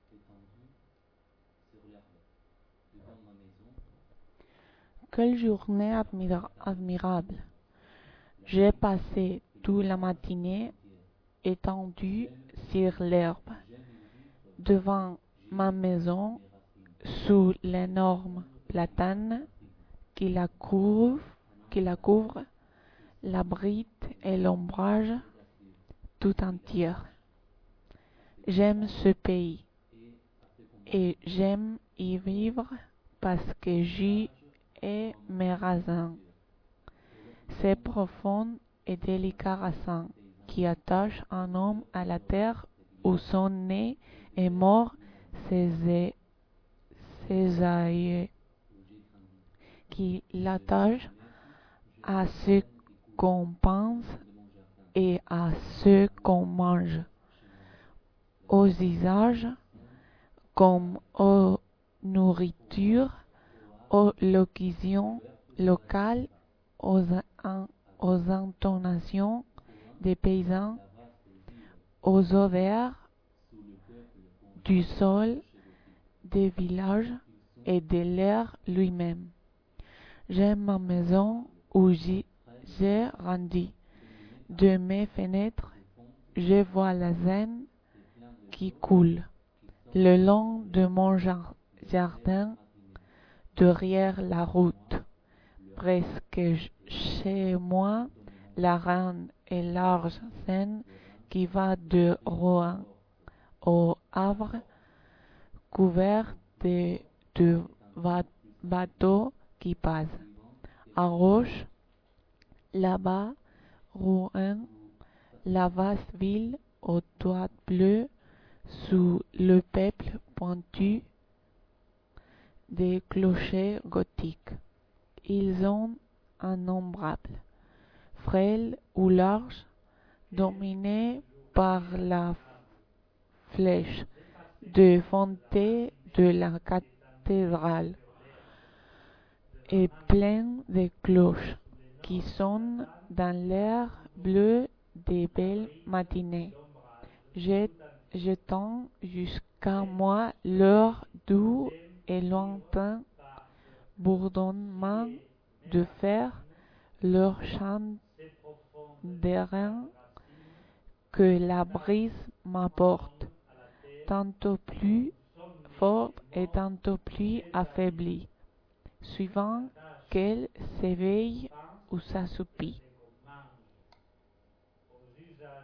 Quelle journée admirable! J'ai passé toute la matinée étendu sur l'herbe, devant ma maison, sous l'énorme platane qui la couvre, l'abrite et l'ombrage tout entier. J'aime ce pays et j'aime y vivre parce que j'y ai mes raisins. Ces profonds et délicats raisins qui attachent un homme à la terre où sont nés et morts ses aïeux, qui l'attachent à ce qu'on pense et à ce qu'on mange, aux usages comme aux nourritures, aux locutions locales, aux intonations des paysans, aux odeurs du sol des villages et de l'air lui-même. J'aime ma maison où j'ai grandi. De mes fenêtres, je vois la Seine qui coule le long de mon jardin derrière la route. Presque chez moi, la grande et large Seine qui va de Rouen au Havre, couverte de bateaux qui passent. À gauche, là-bas, Rouen, la vaste ville aux toits bleus, sous le peuple pointu des clochers gothiques. Ils sont innombrables, frêles ou larges, dominés par la flèche de fontaine de la cathédrale, et pleins de cloches qui sonnent dans l'air bleu des belles matinées, jetant jusqu'à moi leur doux et lointain bourdonnement de fer, leur chant d'airain que la brise m'apporte, tantôt plus fort et tantôt plus affaibli, suivant qu'elle s'éveille ou s'assoupit.